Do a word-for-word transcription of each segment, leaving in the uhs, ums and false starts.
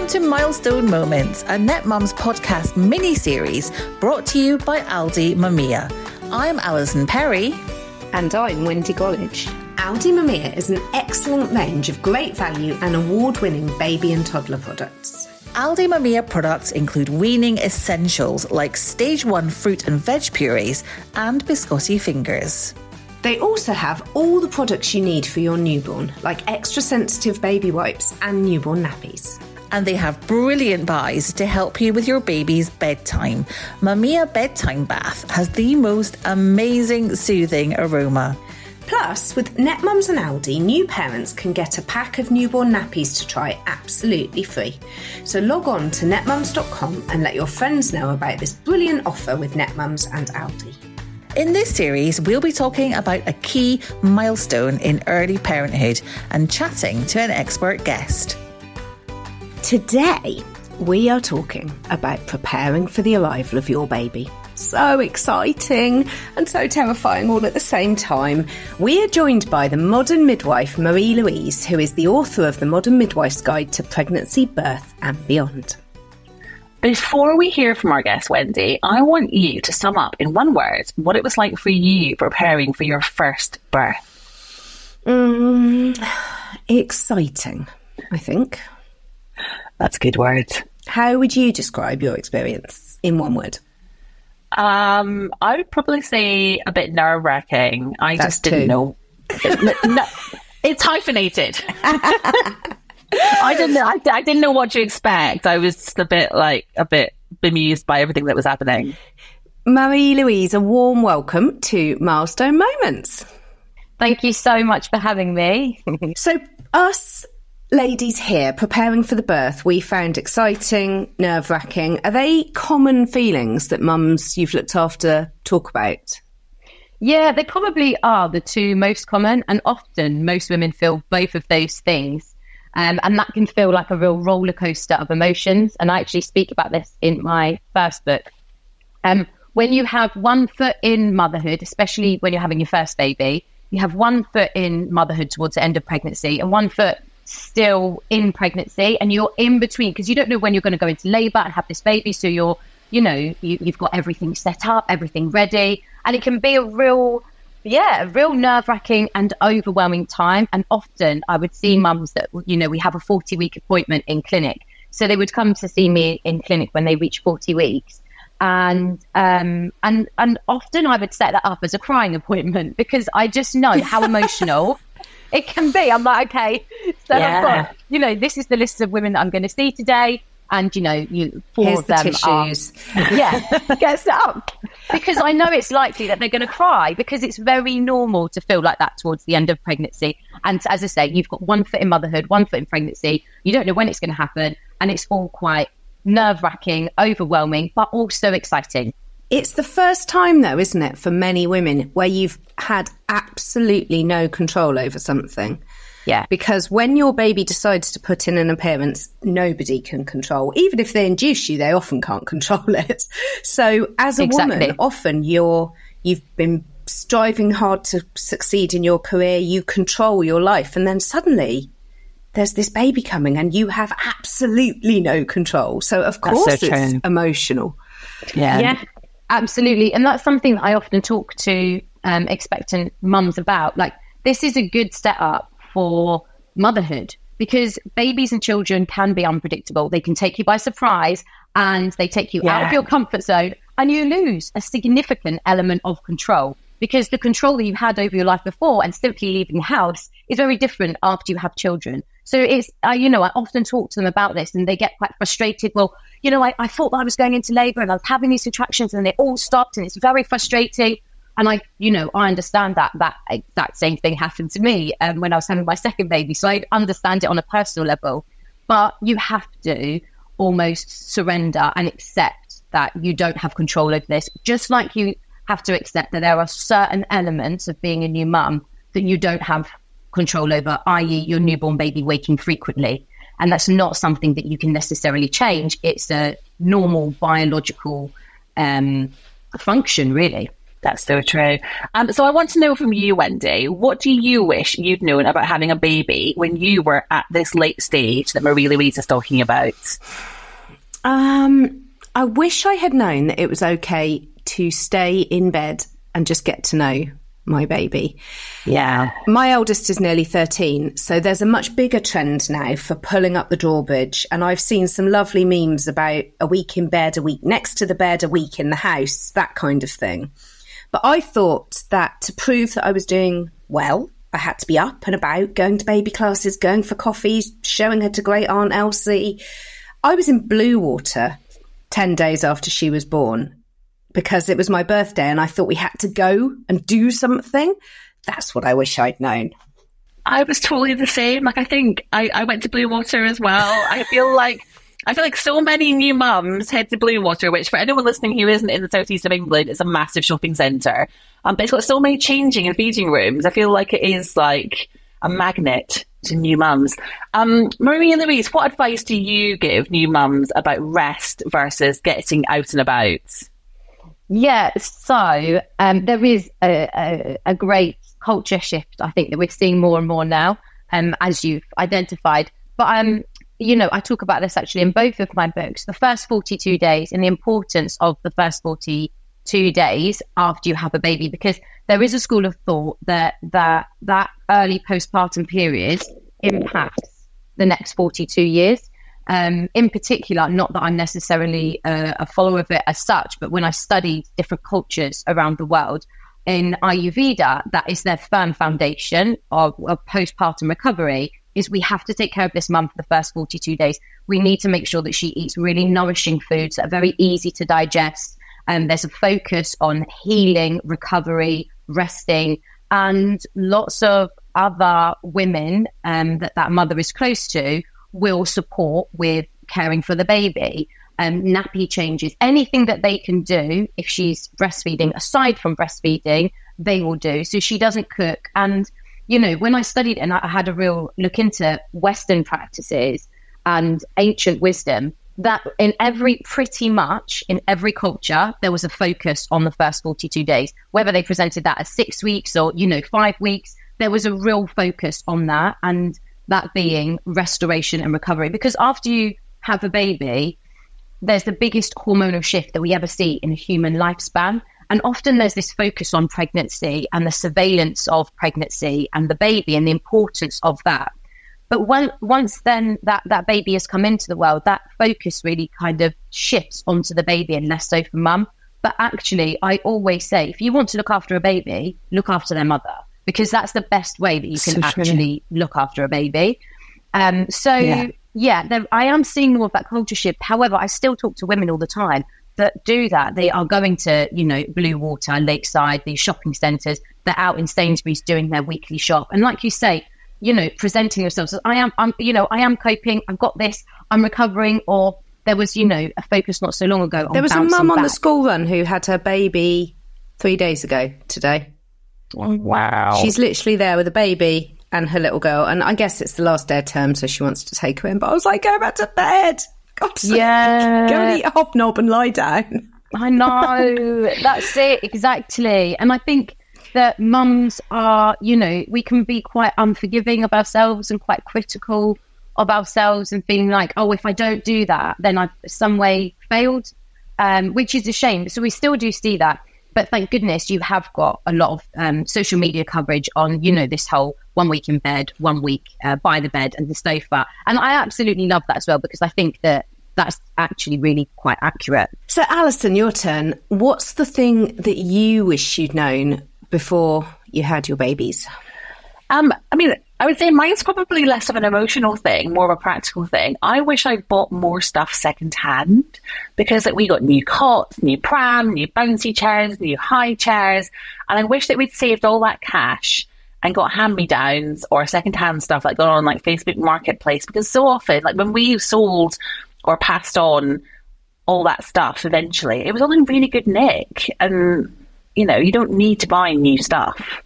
Welcome to Milestone Moments, a NetMums podcast mini-series brought to you by Aldi Mamiya. I'm Alison Perry. And I'm Wendy Gollage. Aldi Mamiya is an excellent range of great value and award-winning baby and toddler products. Aldi Mamiya products include weaning essentials like stage one fruit and veg purees and biscotti fingers. They also have all the products you need for your newborn, like extra sensitive baby wipes and newborn nappies. And they have brilliant buys to help you with your baby's bedtime. Mamiya Bedtime Bath has the most amazing soothing aroma. Plus, with NetMums and Aldi, new parents can get a pack of newborn nappies to try absolutely free. So log on to netmums dot com and let your friends know about this brilliant offer with NetMums and Aldi. In this series, we'll be talking about a key milestone in early parenthood and chatting to an expert guest. Today, we are talking about preparing for the arrival of your baby. So exciting and so terrifying all at the same time. We are joined by the modern midwife, Marie-Louise, who is the author of the Modern Midwife's Guide to Pregnancy, Birth and Beyond. Before we hear from our guest, Wendy, I want you to sum up in one word what it was like for you preparing for your first birth. Mm, exciting, I think. That's a good word. How would you describe your experience in one word? Um, I would probably say a bit nerve-wracking. I That's just didn't two. know. No, it's hyphenated. I didn't know. I, I didn't know what to expect. I was a bit like a bit bemused by everything that was happening. Marie-Louise, a warm welcome to Milestone Moments. Thank you so much for having me. So, us ladies here preparing for the birth, we found exciting, nerve-wracking. Are they common feelings that mums you've looked after talk about? Yeah, they probably are the two most common, and often most women feel both of those things. Um, and that can feel like a real roller coaster of emotions. And I actually speak about this in my first book. Um, when you have one foot in motherhood, especially when you're having your first baby, you have one foot in motherhood towards the end of pregnancy and one foot still in pregnancy, and you're in between because you don't know when you're going to go into labour and have this baby. So you're, you know, you, you've got everything set up, everything ready, and it can be a real... Yeah, a real nerve-wracking and overwhelming time. And often I would see mums that, you know, we have a forty-week appointment in clinic. So they would come to see me in clinic when they reach forty weeks. And um, and and often I would set that up as a crying appointment because I just know how emotional it can be. I'm like, okay, so Yeah. I've got, you know, this is the list of women that I'm going to see today. And, you know, you four Here's of the them tissues. are, yeah, get set up. Because I know it's likely that they're going to cry because it's very normal to feel like that towards the end of pregnancy. And as I say, you've got one foot in motherhood, one foot in pregnancy. You don't know when it's going to happen. And it's all quite nerve-wracking, overwhelming, but also exciting. It's the first time, though, isn't it, for many women where you've had absolutely no control over something. Yeah. Because when your baby decides to put in an appearance, nobody can control. Even if they induce you, they often can't control it. So as a Exactly. woman, often you're, you've been striving hard to succeed in your career, you control your life, and then suddenly there's this baby coming and you have absolutely no control. So of That's course so it's true. emotional. Yeah. Yeah, absolutely. And that's something that I often talk to um, expectant mums about. Like, this is a good setup for motherhood because babies and children can be unpredictable. They can take you by surprise and they take you out Yeah. of your comfort zone, and you lose a significant element of control because the control that you had over your life before and simply leaving the house is very different after you have children. So it's, uh, you know, I often talk to them about this and they get quite frustrated. Well, you know, I, I thought that I was going into labour and I was having these contractions and they all stopped and it's very frustrating. And I, you know, I understand that that exact same thing happened to me um, when I was having my second baby. So I understand it on a personal level. But you have to almost surrender and accept that you don't have control over this. Just like you have to accept that there are certain elements of being a new mum that you don't have control over, that is your newborn baby waking frequently. And that's not something that you can necessarily change. It's a normal biological um, function, really. That's so true. Um, so I want to know from you, Wendy, what do you wish you'd known about having a baby when you were at this late stage that Marie Louise is talking about? Um, I wish I had known that it was okay to stay in bed and just get to know my baby. Yeah. My eldest is nearly thirteen, so there's a much bigger trend now for pulling up the drawbridge. And I've seen some lovely memes about a week in bed, a week next to the bed, a week in the house, that kind of thing. But I thought that to prove that I was doing well, I had to be up and about, going to baby classes, going for coffees, showing her to great Aunt Elsie. I was in blue water ten days after she was born because it was my birthday and I thought we had to go and do something. That's what I wish I'd known. I was totally the same. Like, I think I, I went to blue water as well. I feel like I feel like so many new mums head to Blue Water, which for anyone listening who isn't in the southeast of England, is a massive shopping centre. Um, but it's got so many changing and feeding rooms. I feel like it is like a magnet to new mums. Um, Marie and Louise, what advice do you give new mums about rest versus getting out and about? Yeah, so um, there is a, a, a great culture shift, I think, that we're seeing more and more now, um, as you've identified. But um. You know, I talk about this actually in both of my books, the first forty-two days and the importance of the first forty-two days after you have a baby, because there is a school of thought that that, that early postpartum period impacts the next forty-two years. Um, in particular, not that I'm necessarily a, a follower of it as such, but when I studied different cultures around the world, in Ayurveda, that is their firm foundation of, of postpartum recovery, is we have to take care of this mum for the first forty-two days. We need to make sure that she eats really nourishing foods that are very easy to digest. And um, there's a focus on healing, recovery, resting, and lots of other women um, that that mother is close to will support with caring for the baby. Um, nappy changes, anything that they can do if she's breastfeeding, aside from breastfeeding, they will do. So she doesn't cook. And you know, when I studied and I had a real look into Western practices and ancient wisdom, that in every, pretty much in every culture, there was a focus on the first forty-two days, whether they presented that as six weeks or, you know, five weeks, there was a real focus on that, and that being restoration and recovery. Because after you have a baby, there's the biggest hormonal shift that we ever see in a human lifespan. And often there's this focus on pregnancy and the surveillance of pregnancy and the baby and the importance of that. But when, once then that, that baby has come into the world, that focus really kind of shifts onto the baby and less so for mum. But actually, I always say, if you want to look after a baby, look after their mother, because that's the best way that you can so actually look after a baby. Um, so, yeah, yeah there, I am seeing more of that culture shift. However, I still talk to women all the time that do that. They are going to, you know, Blue Water, Lakeside, these shopping centres. They're out in Sainsbury's doing their weekly shop. And like you say, you know, presenting yourselves as I am, I'm, you know, I am coping. I've got this. I'm recovering. Or there was, you know, a focus not so long ago on there was a mum on back. the school run who had her baby three days ago today. Oh, wow. She's literally there with a baby and her little girl. And I guess it's the last day of term, so she wants to take her in. But I was like, go back to bed. God's yeah. sake, go and eat a hobnob and lie down. I know, that's it, exactly. And I think that mums are, you know, we can be quite unforgiving of ourselves and quite critical of ourselves and feeling like, oh, if I don't do that, then I've some way failed, um, which is a shame. So we still do see that. But thank goodness you have got a lot of um, social media coverage on, you know, this whole one week in bed, one week uh, by the bed and the sofa. And I absolutely love that as well, because I think that that's actually really quite accurate. So, Alison, your turn. What's the thing that you wish you'd known before you had your babies? Um, I mean, I would say mine's probably less of an emotional thing, more of a practical thing. I wish I'd bought more stuff secondhand, because like, we got new cots, new pram, new bouncy chairs, new high chairs, and I wish that we'd saved all that cash and got hand-me-downs or secondhand stuff like gone on like Facebook Marketplace, because so often, like when we sold or passed on all that stuff eventually, it was all in really good nick, and you know, you don't need to buy new stuff.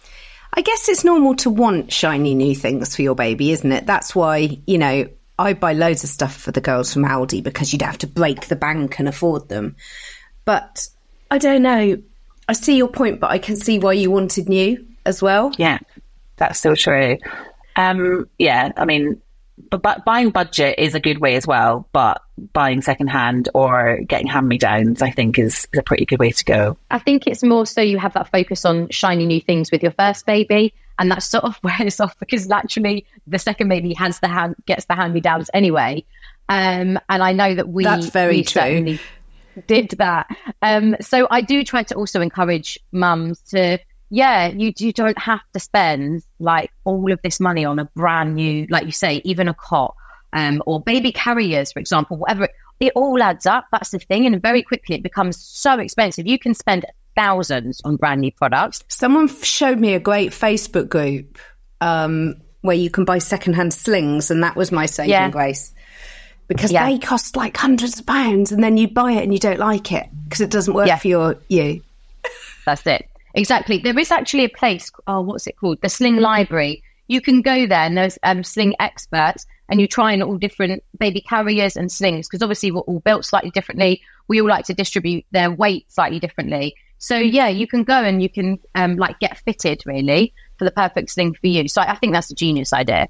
I guess it's normal to want shiny new things for your baby, isn't it? That's why, you know, I buy loads of stuff for the girls from Aldi, because you'd have to break the bank and afford them. But I don't know. I see your point, but I can see why you wanted new as well. Yeah, that's so true. Um, yeah, I mean, but, but buying budget is a good way as well, but buying secondhand or getting hand-me-downs, I think, is, is a pretty good way to go. I think it's more so you have that focus on shiny new things with your first baby, and that's sort of wears off because naturally the second baby has the hand gets the hand-me-downs anyway. Um, and I know that we that's very we true. certainly did that. Um, so I do try to also encourage mums to, yeah, you you don't have to spend like all of this money on a brand new, like you say, even a cot um, or baby carriers, for example, whatever. It, it all adds up. That's the thing. And very quickly it becomes so expensive. You can spend thousands on brand new products. Someone showed me a great Facebook group um, where you can buy secondhand slings, and that was my saving Yeah. grace. Because Yeah. they cost like hundreds of pounds, and then you buy it and you don't like it because it doesn't work Yeah. for your you. That's it. Exactly. There is actually a place, oh, what's it called? The Sling Library. You can go there and there's um, sling experts, and you try in all different baby carriers and slings, because obviously we're all built slightly differently. We all like to distribute their weight slightly differently. So yeah, you can go and you can um, like get fitted really for the perfect sling for you. So I think that's a genius idea.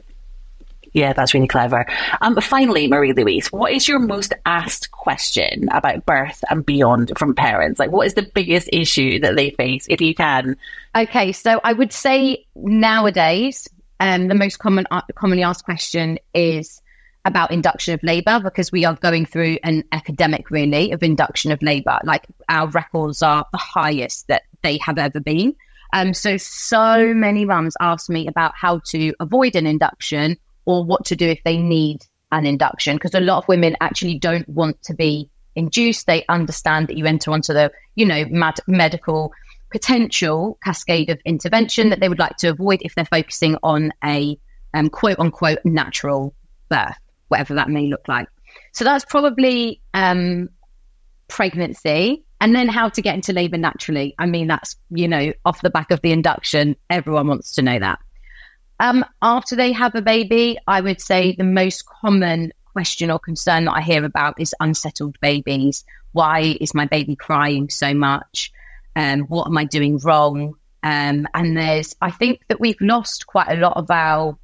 Yeah, that's really clever. Um, finally, Marie-Louise, what is your most asked question about birth and beyond from parents? Like, what is the biggest issue that they face, if you can? Okay, so I would say nowadays, um, the most common uh, commonly asked question is about induction of labour, because we are going through an epidemic, really, of induction of labour. Like, our records are the highest that they have ever been. Um, so, so many mums ask me about how to avoid an induction or what to do if they need an induction, because a lot of women actually don't want to be induced. They understand that you enter onto the, you know, mad- medical potential cascade of intervention that they would like to avoid if they're focusing on a um, quote unquote natural birth, whatever that may look like. So that's probably um, pregnancy, and then how to get into labour naturally. I mean, that's, you know, off the back of the induction, everyone wants to know that. Um, after they have a baby, I would say the most common question or concern that I hear about is unsettled babies. Why is my baby crying so much? Um, what am I doing wrong? Um, and there's, I think that we've lost quite a lot of our,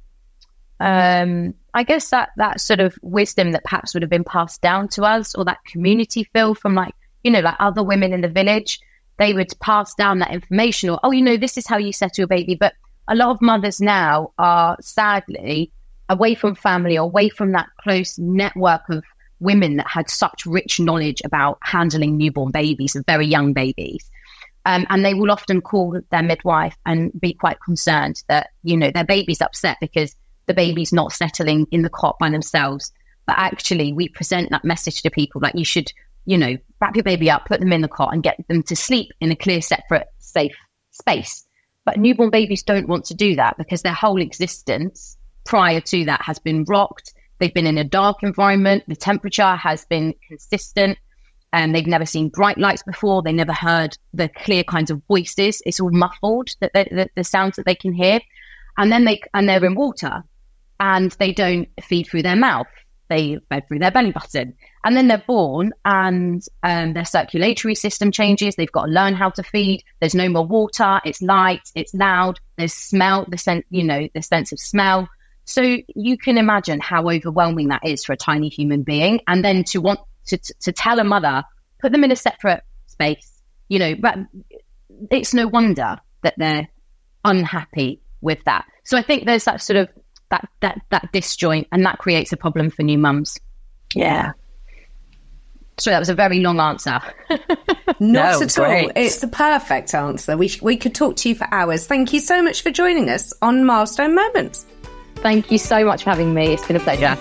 um, I guess that, that sort of wisdom that perhaps would have been passed down to us, or that community feel from like, you know, like other women in the village. They would pass down that information, or, oh, you know, this is how you settle a baby. But a lot of mothers now are sadly away from family, or away from that close network of women that had such rich knowledge about handling newborn babies and very young babies. Um, and they will often call their midwife and be quite concerned that, you know, their baby's upset because the baby's not settling in the cot by themselves. But actually, we present that message to people like, you should, you know, wrap your baby up, put them in the cot and get them to sleep in a clear, separate, safe space. But newborn babies don't want to do that, because their whole existence prior to that has been rocked. They've been in a dark environment. The temperature has been consistent, and they've never seen bright lights before. They never heard the clear kinds of voices. It's all muffled, that the, the, the sounds that they can hear. And then they and they're in water, and they don't feed through their mouth. They feed through their belly button. And then they're born, and um, their circulatory system changes. They've got to learn how to feed. There's no more water. It's light. It's loud. There's smell, the sense, you know, the sense of smell. So you can imagine how overwhelming that is for a tiny human being. And then to want to, to, to tell a mother, put them in a separate space, you know, but it's no wonder that they're unhappy with that. So I think there's that sort of that that that disjoint, and that creates a problem for new mums. Yeah. So that was a very long answer. Not No, at all. great. It's the perfect answer. We sh- we could talk to you for hours. Thank you so much for joining us on Milestone Moments. Thank you so much for having me. It's been a pleasure.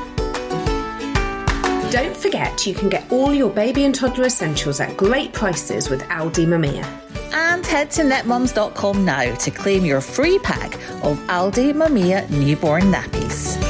Don't forget, you can get all your baby and toddler essentials at great prices with Aldi Mamiya. And head to net mums dot com now to claim your free pack of Aldi Mamiya newborn nappies.